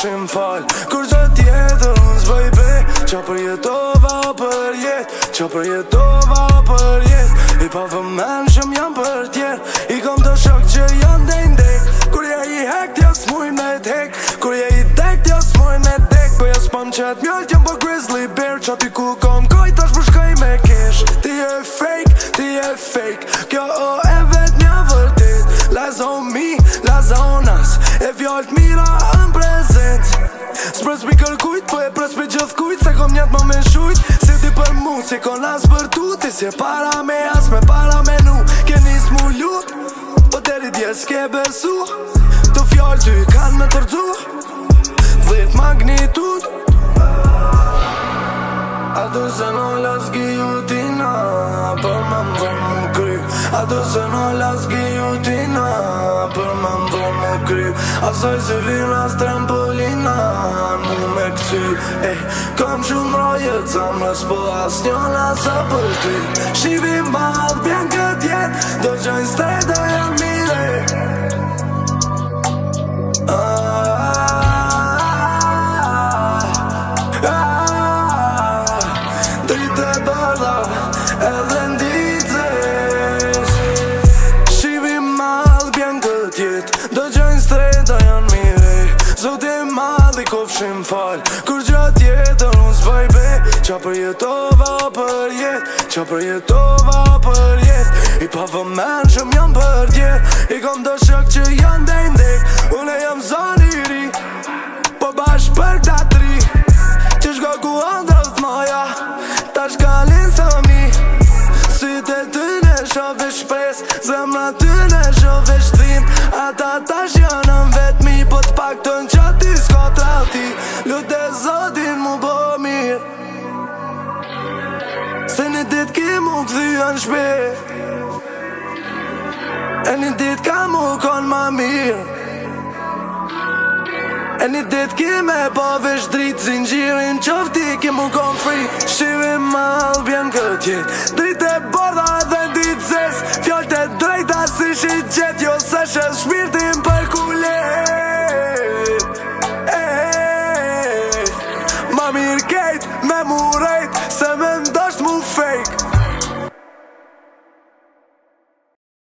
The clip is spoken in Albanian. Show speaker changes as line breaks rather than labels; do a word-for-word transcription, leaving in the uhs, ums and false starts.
kofshim fal Kur që tjetër unë zbëj be Qa përjetova për jet Qa përjetova për jet I pa vëmen shëm jam për tjer I kom të shok që janë dejn dek Kur je i hek t'ja s'muj me t'hek Kur je i dek t'ja s'muj me t'dek Po ja s'pam qet mjalt jam po grizzly bear Qa ty ku kom koj tash për shkoj me kesh Ti e fake, ti e fake Kjo o e vet mja vërtet Lies on me, lies on us E fjall't mira në prezent S'pres mi kërkujt, po e pres mi gjithë kujt Se kom njetë më me shujt Si ti për mu, si kon as për tu Ti si e para me as me para me nu Keni s'mu lut Po deri dje s'ke besu Të fjallë ty kanë me tërdzu Dhjet magnitud A du se no las gjutina Për më më dhe më kry A du se no las gjutina Për më më dhe më kry Asoj se vina s'trampolina Mu me këty Ej, kom shumë rojet Zamrës po as njona sa për ty Shivi madh bjen kët jet Do gjojnë strejt dhe jam mire Dritë e bërda edhe ndicës Shivi madh bjen kët jet Do gjojnë strejt dhe jam mire Zot e madh i kofshim fal Kur gjatë tjetër unë s'bëj be Qa përjetova për jet Qa përjetova për jet I pa vëmen shëm jam për tjet I kom të shok që janë dejn dek Une jam zoni i ri Po bash për këta tri Që shko ku andrët moja Ta shkallin së mi Sytë e ty në shove shpres Zemra ty në shove shtrim Ata tash janë në vetmi Po t'pak të në qati s'ko trauti Lut e zotin mu bo mirë Se një dit ki mu këthy në shpe E një dit ka mu kon ma mirë E një dit ki me po vesh drit Zinjirin qofti ki mu kon free Shivi madh bjen kët jet Drit e borda